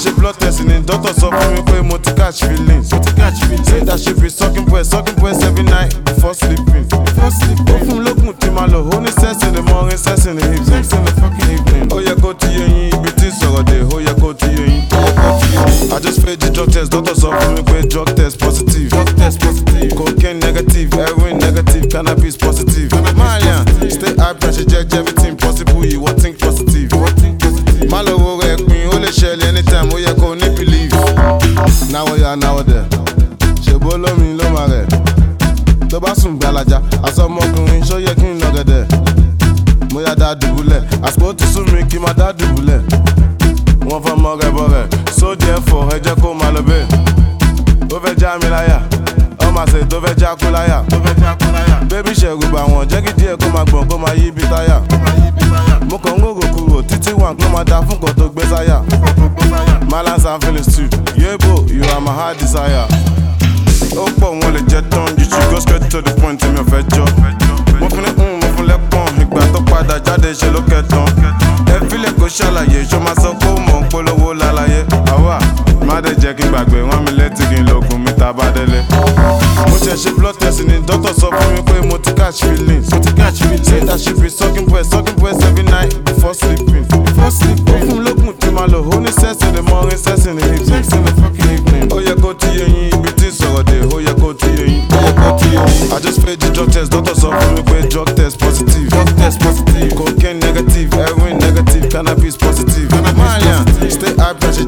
ṣe blood test ni doctor sọ fún mi pé mo ti catch feelings. Say that she be sucking breast every night before sleeping. Ó fún lókun tí máa lò, ó ní sex in the morning, sex in the evening. Ó yẹ kó ti yé yín, ibi tí sọ̀rọ̀ dé, ó yẹ kó ti yé yín. I just paid the drug test, doctor sọ fún mi pé drug test positive. Cocaine negative, heroin negative, cannabis positive. Malian, stay hype and she check everything possible, you what think positive. Má lọ wo rẹ̀ pin, ó lè ṣẹlẹ̀ anytime, ó yẹ kó ní believe. Náwó ya náwó dẹ̀, ṣèbó lómi ló máa rẹ̀. Tó bá sùn gbalaja, àsọmọkùnrin ṣó yẹ kí n nà gẹ̀dẹ̀. Mo yá dá dùbúlẹ̀, àsìkò ti sún mi kí n má dá dùbúlẹ̀. Wọ́n fọ́ mọ́ rẹ̀ bọ̀ rẹ̀, so therefore ẹ jẹ́ kó máa lọ bẹ́ẹ̀. Ó fẹ́ já mi láyà, ọmọ àṣẹ tó fẹ́ já kú láyà. Bébí ṣẹ̀rù bà wọ́n, jẹ́ kí díẹ̀ kó máa gbọ̀n kó máa yí bí táyà. Mo kàn ń rò kúrò títí wà kó máa da fún kan tó gbé sáyà. Malance and feelings too, yebo, you are my heart desire. Ó pọ̀ wọn lè jẹ tán, you should go straight to the point tí mi ò fẹ́ jọ. Mo fún ní mo fún lẹ́pọ̀n, ìgbà tó padà jáde ṣe ló kẹtàn. Ẹ fílẹ̀ kó ṣàlàyé, ṣó máa sọ pé ó mọ̀ ń polówó lálàyé. Àwa má dé jẹ́ kí n gbàgbé, wọ́n mi létí kí n lògùn mi tá a bá délé. Mo ṣe blood test ni doctor sọ fún mi pé mo ti catch feelings. Say that she be sucking breast every night before sleeping. Ó fún lókun tí máa lò, ó ní sex in the morning, sex in the evening. Ó yẹ kó ti yé yín, ibi tí sọ̀rọ̀ dé, ó yẹ kó ti yé yín. I just paid the drug test, doctor sọ fún mi pé drug test positive. Cocaine negative, heroin negative, cannabis positive. Malian, stay hype and she